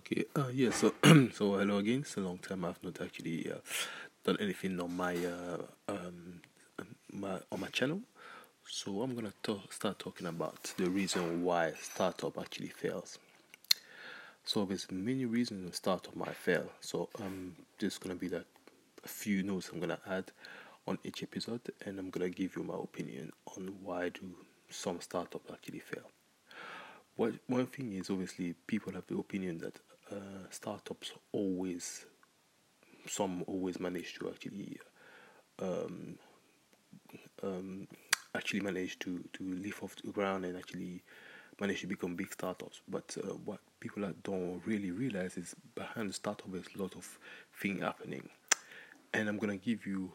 Okay, yeah, so so hello again. It's a long time I've not actually done anything on my channel. So I'm gonna start talking about the reason why startup actually fails. So there's many reasons a startup might fail. So there's gonna be like a few notes I'm gonna add on each episode, and I'm gonna give you my opinion on why do some startups actually fail. One thing is, obviously people have the opinion that startups always manage to um, actually manage to lift off the ground and actually manage to become big startups. But what people don't really realize is behind the startup there's a lot of thing happening. And I'm gonna give you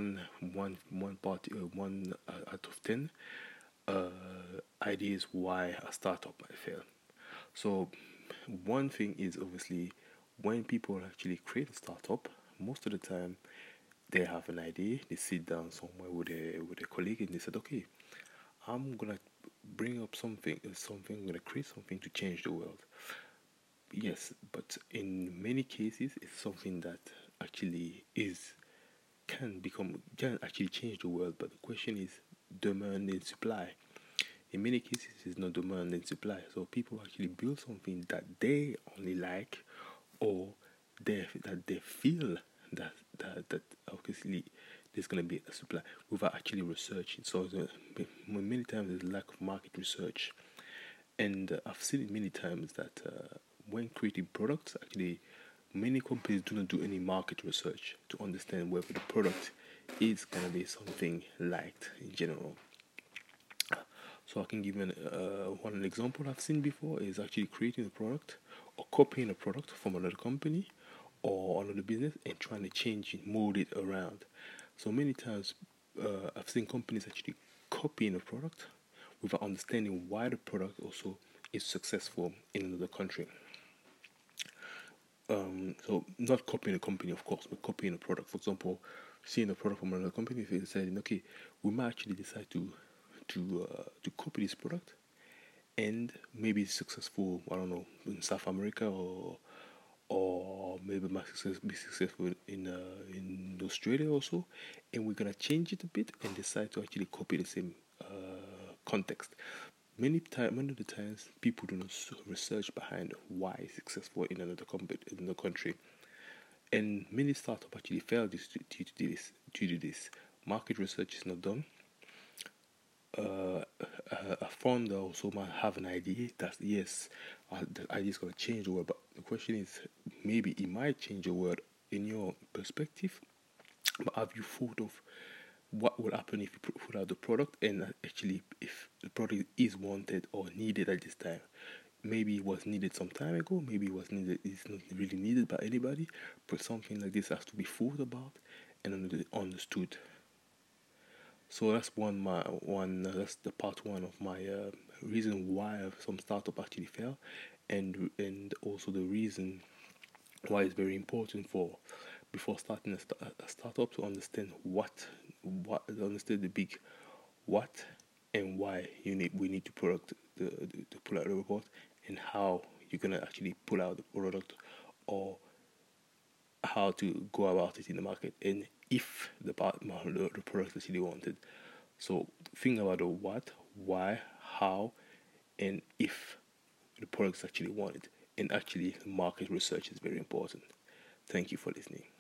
one out of 10 ideas why a startup might fail. So one thing is, obviously, when people actually create a startup, most of the time they have an idea. They sit down somewhere with a colleague and they said, okay, I'm gonna bring up something. I'm gonna create something to change the world. Yes, but in many cases, it's something that actually can actually change the world. But the question is demand and supply. In many cases, it's not demand and supply. So people actually build something that they only like, or that they feel that obviously there's going to be a supply without actually researching. So many times there's lack of market research, and I've seen it many times that when creating products, actually many companies do not do any market research to understand whether the product is going to be something liked in general. So I can give one example I've seen before is actually creating a product or copying a product from another company or another business and trying to change it, mold it around. So many times I've seen companies actually copying a product without understanding why the product also is successful in another country. So not copying a company, of course, but copying a product. For example, seeing a product from another company, if they saying, okay, we might actually decide to copy this product, and maybe it's successful. I don't know, in South America, or maybe it might be successful in Australia also, and we're gonna change it a bit and decide to actually copy the same context. Many of the times, people do not research behind why it's successful in another country, and many startups actually fail due to this. Market research is not done. A founder also might have an idea that yes, the idea is going to change the world, but the question is maybe it might change the world in your perspective, but have you thought of what will happen if you put out the product and actually if the product is wanted or needed at this time? Maybe it was needed some time ago, maybe it's not really needed by anybody, but something like this has to be thought about and understood. So that's that's the part one of my reason why some startup actually fail, and also the reason why it's very important for before starting a startup to understand what understand the big what and why we need to to pull out the report, and how you're gonna actually pull out the product, or how to go about it in the market, and if the product is really wanted. So think about the what, why, how, and if the product is actually wanted. And actually, market research is very important. Thank you for listening.